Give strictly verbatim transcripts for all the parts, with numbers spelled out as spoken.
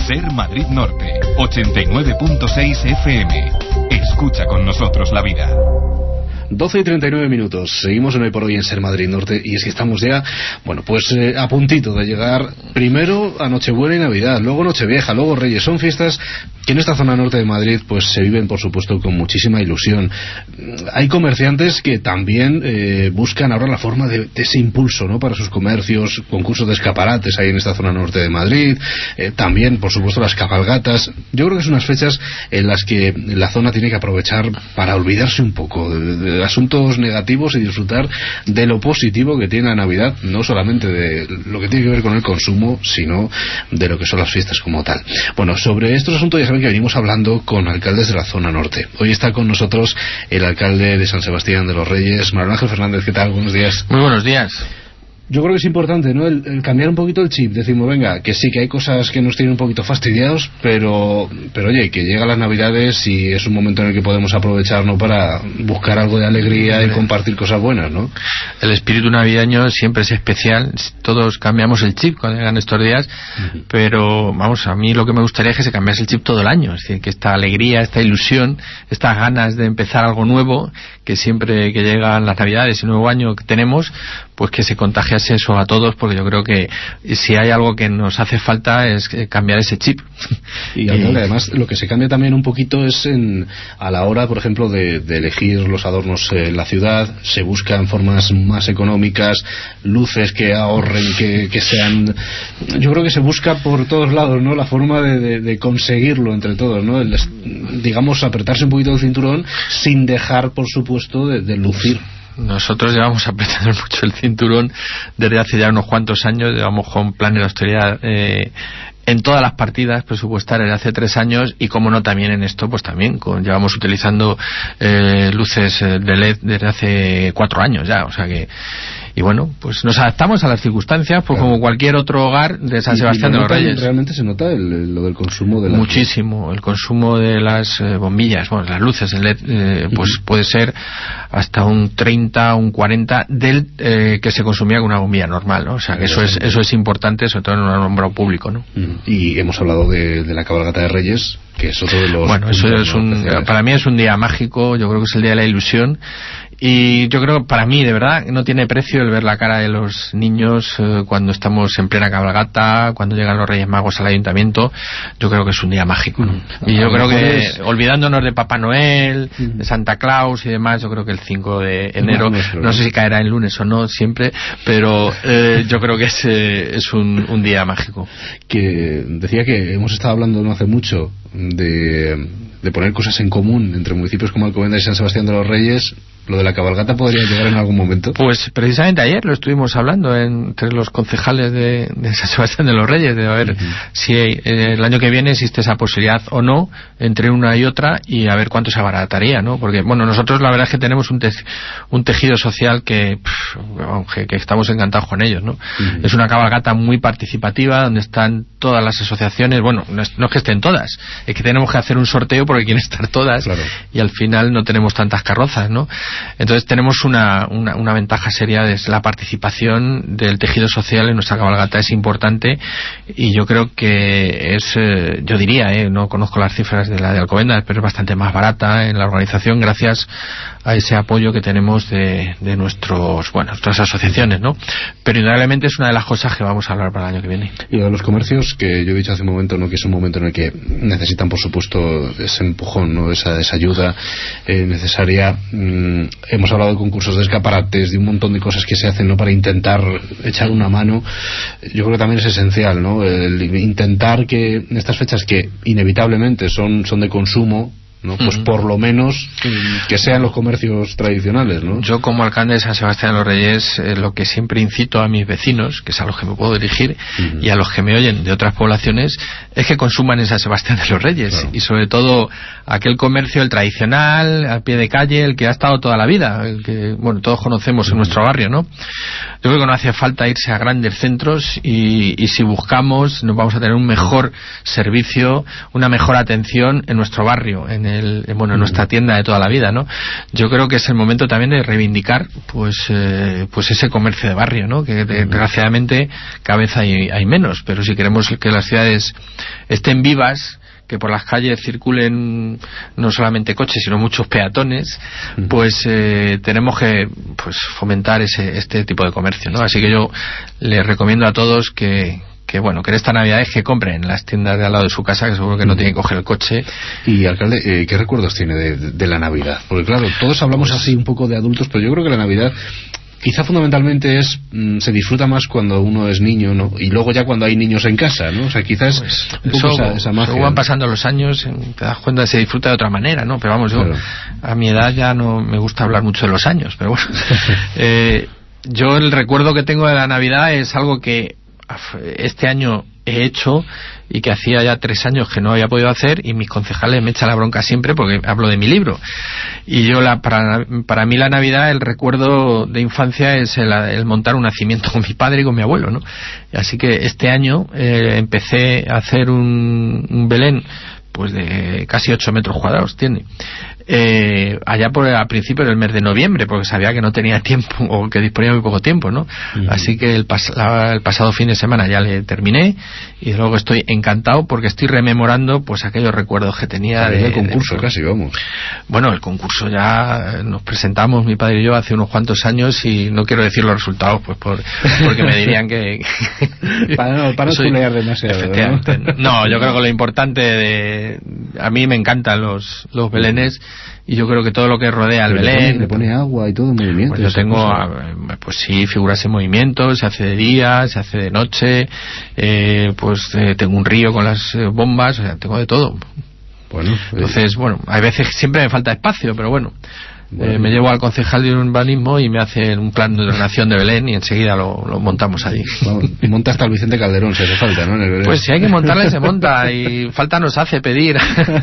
Ser Madrid Norte, ochenta y nueve punto seis F M. Escucha con nosotros la vida. doce y treinta y nueve minutos. Seguimos en Hoy por Hoy en Ser Madrid Norte y es que estamos ya, bueno, pues eh, a puntito de llegar primero a Nochebuena y Navidad, luego Nochevieja, luego Reyes. Son fiestas que en esta zona norte de Madrid pues se viven, por supuesto, con muchísima ilusión. Hay comerciantes que también eh, buscan ahora la forma de, de ese impulso, ¿no?, para sus comercios, concursos de escaparates ahí en esta zona norte de Madrid, eh, también, por supuesto, las cabalgatas. Yo creo que son unas fechas en las que la zona tiene que aprovechar para olvidarse un poco de, de asuntos negativos y disfrutar de lo positivo que tiene la Navidad, no solamente de lo que tiene que ver con el consumo, sino de lo que son las fiestas como tal. Bueno, sobre estos asuntos ya saben que venimos hablando con alcaldes de la zona norte. Hoy está con nosotros el alcalde de San Sebastián de los Reyes, Manuel Ángel Fernández. ¿Qué tal? Buenos días. Muy buenos días. Yo creo que es importante, ¿no?, el, el cambiar un poquito el chip. Decimos, venga, que sí, que hay cosas que nos tienen un poquito fastidiados, pero, pero oye, que llegan las Navidades y es un momento en el que podemos aprovechar, ¿no?, para buscar algo de alegría y compartir cosas buenas, ¿no? El espíritu navideño siempre es especial. Todos cambiamos el chip cuando llegan estos días, uh-huh. pero vamos, a mí lo que me gustaría es que se cambiase el chip todo el año. Es decir, que esta alegría, esta ilusión, estas ganas de empezar algo nuevo, que siempre que llegan las Navidades y el nuevo año que tenemos, pues que se contagiase eso a todos, porque yo creo que si hay algo que nos hace falta es cambiar ese chip. Y además lo que se cambia también un poquito es en, a la hora, por ejemplo, de, de elegir los adornos en la ciudad. Se buscan formas más económicas, luces que ahorren, que, que sean... Yo creo que se busca por todos lados, ¿no?, la forma de, de, de conseguirlo entre todos, ¿no?, el, digamos, apretarse un poquito el cinturón sin dejar, por supuesto, de, de lucir. Nosotros llevamos apretando mucho el cinturón desde hace ya unos cuantos años. Llevamos con planes de austeridad eh, en todas las partidas presupuestarias de hace tres años y, como no, también en esto, pues también con, llevamos utilizando eh, luces de L E D desde hace cuatro años ya, o sea que... Y bueno, pues nos adaptamos a las circunstancias, pues claro, como cualquier otro hogar de San Sebastián de los Reyes. Realmente se nota el, el, lo del consumo de las... Muchísimo, el consumo de las eh, bombillas, bueno, las luces en L E D, eh, pues uh-huh. puede ser hasta un treinta, un cuarenta del eh, que se consumía con una bombilla normal, ¿no? O sea, que eso es eso es importante, sobre todo en un alumbrado público, ¿no? Uh-huh. Y hemos hablado de, de la cabalgata de Reyes, que es otro de los... Bueno, eso es un, para mí es un día mágico, yo creo que es el día de la ilusión. Y yo creo que para mí, de verdad, no tiene precio el ver la cara de los niños eh, cuando estamos en plena cabalgata, cuando llegan los Reyes Magos al ayuntamiento. Yo creo que es un día mágico, ¿no? Mm. Y yo creo que, es... olvidándonos de Papá Noel, mm. de Santa Claus y demás, yo creo que el cinco de enero, no, no, no sé si caerá en lunes o no siempre, pero eh, yo creo que es, eh, es un, un día mágico. Que decía que hemos estado hablando no hace mucho de, de poner cosas en común entre municipios como Alcobendas y San Sebastián de los Reyes. ¿Lo de la cabalgata podría llegar en algún momento? Pues precisamente ayer lo estuvimos hablando entre los concejales de, de San Sebastián de los Reyes, de a ver uh-huh. si eh, el año que viene existe esa posibilidad o no entre una y otra, y a ver cuánto se abarataría, ¿no? Porque, bueno, nosotros la verdad es que tenemos un, te, un tejido social que, pff, que, que estamos encantados con ellos, ¿no? Uh-huh. Es una cabalgata muy participativa donde están todas las asociaciones. Bueno, no es, no es que estén todas, es que tenemos que hacer un sorteo porque quieren estar todas, claro, y al final no tenemos tantas carrozas, ¿no? Entonces tenemos una, una, una ventaja seria, es la participación del tejido social en nuestra cabalgata, es importante, y yo creo que es, eh, yo diría, eh, no conozco las cifras de la de Alcobendas, pero es bastante más barata en la organización gracias a ese apoyo que tenemos de, de nuestros, bueno, nuestras asociaciones, ¿no? Pero indudablemente es una de las cosas que vamos a hablar para el año que viene. Y lo de los comercios, que yo he dicho hace un momento, ¿no?, que es un momento en el que necesitan, por supuesto, ese empujón, ¿no?, esa, esa ayuda eh, necesaria. Mm, hemos hablado de concursos de escaparates, de un montón de cosas que se hacen, ¿no?, para intentar echar una mano. Yo creo que también es esencial, ¿no?, el intentar que en estas fechas que inevitablemente son, son de consumo, ¿no?, pues uh-huh. por lo menos que sean los comercios tradicionales, ¿no? Yo, como alcalde de San Sebastián de los Reyes, eh, lo que siempre incito a mis vecinos, que es a los que me puedo dirigir, uh-huh. y a los que me oyen de otras poblaciones, es que consuman en San Sebastián de los Reyes, claro, y sobre todo aquel comercio, el tradicional, al pie de calle, el que ha estado toda la vida, el que, bueno, todos conocemos uh-huh. en nuestro barrio, ¿no? Yo creo que no hace falta irse a grandes centros, y, y si buscamos, nos vamos a tener un mejor servicio, una mejor atención en nuestro barrio, en el, en, bueno, en nuestra tienda de toda la vida, ¿no? Yo creo que es el momento también de reivindicar, pues, eh, pues ese comercio de barrio, ¿no? Que desgraciadamente cada vez hay, hay menos, pero si queremos que las ciudades estén vivas, que por las calles circulen no solamente coches sino muchos peatones, pues eh, tenemos que pues fomentar ese este tipo de comercio, ¿no? Así que yo les recomiendo a todos que que bueno, que en esta Navidad es que compren en las tiendas de al lado de su casa, que seguro que no tienen que coger el coche. Y alcalde, eh, ¿qué recuerdos tiene de, de, de la Navidad? Porque claro, todos hablamos pues, así un poco de adultos, pero yo creo que la Navidad quizá fundamentalmente es mmm, se disfruta más cuando uno es niño, ¿no? Y luego ya cuando hay niños en casa, ¿no? O sea, quizás pues, un poco eso, esa, esa magia. Van pasando los años, te das cuenta de que se disfruta de otra manera, ¿no? Pero vamos, yo claro. a mi edad ya no me gusta hablar mucho de los años, pero bueno. eh, yo el recuerdo que tengo de la Navidad es algo que este año he hecho y que hacía ya tres años que no había podido hacer, y mis concejales me echan la bronca siempre porque hablo de mi libro. Y yo la, para, para mí la Navidad, el recuerdo de infancia es el, el montar un nacimiento con mi padre y con mi abuelo, ¿no? Así que este año eh, empecé a hacer un, un Belén pues de casi ocho metros cuadrados tiene. Eh, allá por a principios del mes de noviembre, porque sabía que no tenía tiempo o que disponía muy poco tiempo, ¿no? Uh-huh. Así que el, pas- la, el pasado fin de semana ya le terminé, y luego estoy encantado porque estoy rememorando pues aquellos recuerdos que tenía de, el concurso de, casi, vamos. Bueno, el concurso ya nos presentamos mi padre y yo hace unos cuantos años, y no quiero decir los resultados pues por, porque me dirían que para no, para no soy, chulear demasiado, ¿no? No, yo creo que lo importante de, a mí me encantan los, los belenes, y yo creo que todo lo que rodea al Belén, le pone, le pone agua y todo en movimiento. Pues yo tengo, a, pues sí, figuras en movimiento, se hace de día, se hace de noche, eh, pues eh, tengo un río con las eh, bombas, o sea, tengo de todo. Bueno, entonces, bueno, hay veces que siempre me falta espacio, pero bueno. Bueno. Eh, me llevo al concejal de urbanismo y me hace un plan de donación de Belén, y enseguida lo, lo montamos allí. Bueno, y monta hasta el Vicente Calderón, si hace falta, ¿no? En el Belén. Pues si hay que montarle se monta, y falta nos hace pedir.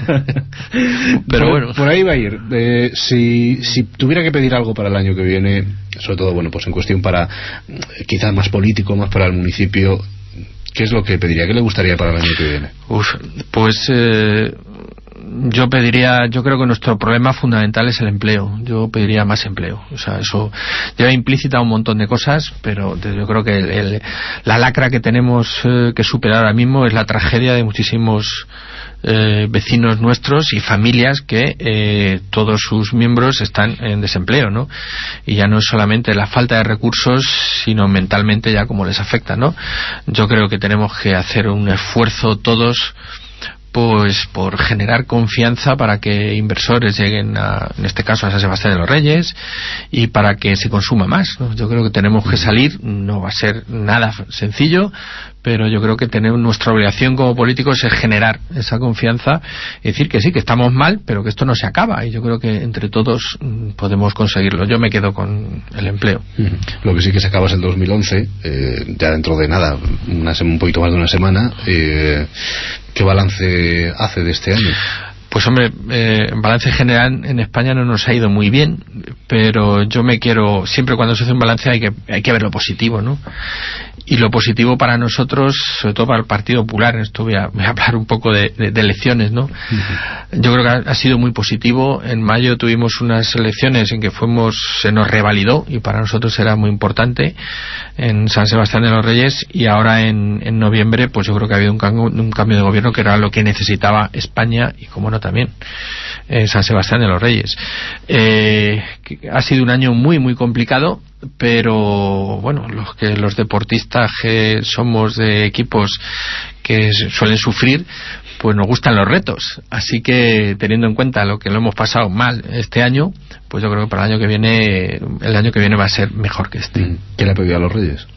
Pero por, bueno. Por ahí va a ir. Eh, si, si tuviera que pedir algo para el año que viene, sobre todo, bueno, pues en cuestión para, quizás más político, más para el municipio, ¿qué es lo que pediría? ¿Qué le gustaría para el año que viene? Uf, pues... Eh... Yo pediría, yo creo que nuestro problema fundamental es el empleo. Yo pediría más empleo. O sea, eso lleva implícita un montón de cosas, pero yo creo que el, el, la lacra que tenemos eh, que superar ahora mismo es la tragedia de muchísimos eh, vecinos nuestros y familias que eh, todos sus miembros están en desempleo, ¿no? Y ya no es solamente la falta de recursos, sino mentalmente ya cómo les afecta, ¿no? Yo creo que tenemos que hacer un esfuerzo todos, pues por generar confianza para que inversores lleguen a, en este caso a San Sebastián de los Reyes, y para que se consuma más, ¿no? Yo creo que tenemos que salir, no va a ser nada sencillo, pero yo creo que tenemos, nuestra obligación como políticos es generar esa confianza y decir que sí, que estamos mal, pero que esto no se acaba, y yo creo que entre todos mm, podemos conseguirlo. Yo me quedo con el empleo. Uh-huh. Lo que sí que se acaba es el dos mil once, eh, ya dentro de nada, una, un poquito más de una semana. eh, ¿Qué balance hace de este año? Pues hombre, eh, en balance general en España no nos ha ido muy bien, pero yo me quiero, siempre cuando se hace un balance hay que hay que ver lo positivo, ¿no? Y lo positivo para nosotros, sobre todo para el Partido Popular, en esto voy a, voy a hablar un poco de, de, de elecciones, ¿no? Uh-huh. Yo creo que ha, ha sido muy positivo. En mayo tuvimos unas elecciones en que fuimos, se nos revalidó, y para nosotros era muy importante, en San Sebastián de los Reyes, y ahora en, en noviembre, pues yo creo que ha habido un cambio, un cambio de gobierno que era lo que necesitaba España, y como no también eh, San Sebastián de los Reyes. Eh, ha sido un año muy muy complicado, pero bueno, los que los deportistas que somos de equipos que suelen sufrir, pues nos gustan los retos, así que teniendo en cuenta lo que lo hemos pasado mal este año, pues yo creo que para el año que viene el año que viene va a ser mejor que este. ¿Qué le ha pedido a los Reyes?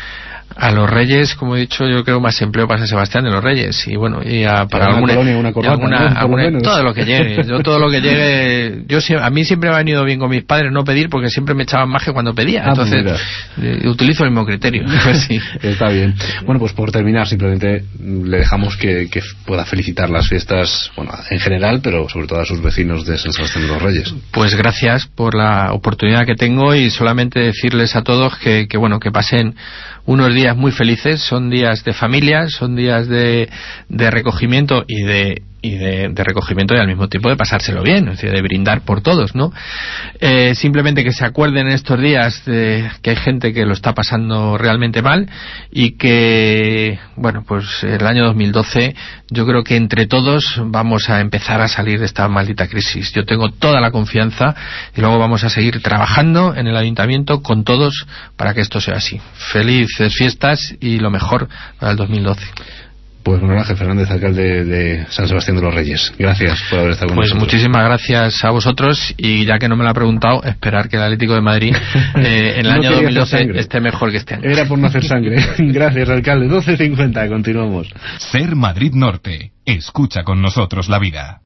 A los Reyes, como he dicho, yo creo más empleo para San Sebastián de los Reyes, y bueno, y a, para una alguna, colonia, una corbata, alguna, ¿no? alguna todo lo que llegue, yo todo lo que llegue, yo a mí siempre me ha venido bien con mis padres no pedir, porque siempre me echaban maje cuando pedía, ah, entonces pues eh, utilizo el mismo criterio. Sí. Está bien. Bueno, pues por terminar, simplemente le dejamos que, que pueda felicitar las fiestas, bueno, en general, pero sobre todo a sus vecinos de San Sebastián de los Reyes. Pues gracias por la oportunidad que tengo, y solamente decirles a todos que, que bueno, que pasen unos días muy felices. Son días de familia, son días de, de recogimiento y de y de, de recogimiento y al mismo tiempo de pasárselo bien, es decir, de brindar por todos, ¿no? Eh, simplemente que se acuerden en estos días de que hay gente que lo está pasando realmente mal y que, bueno, pues el año dos mil doce yo creo que entre todos vamos a empezar a salir de esta maldita crisis. Yo tengo toda la confianza y luego vamos a seguir trabajando en el ayuntamiento con todos para que esto sea así. Felices fiestas y lo mejor para el dos mil doce. Pues Manuel Ángel Fernández, alcalde de San Sebastián de los Reyes. Gracias por haber estado con pues nosotros. Pues muchísimas gracias a vosotros y ya que no me lo ha preguntado, esperar que el Atlético de Madrid eh, en el no año dos mil doce esté mejor que este año. Era por no hacer sangre. Gracias, alcalde. doce cincuenta, continuamos. Ser Madrid Norte. Escucha con nosotros la vida.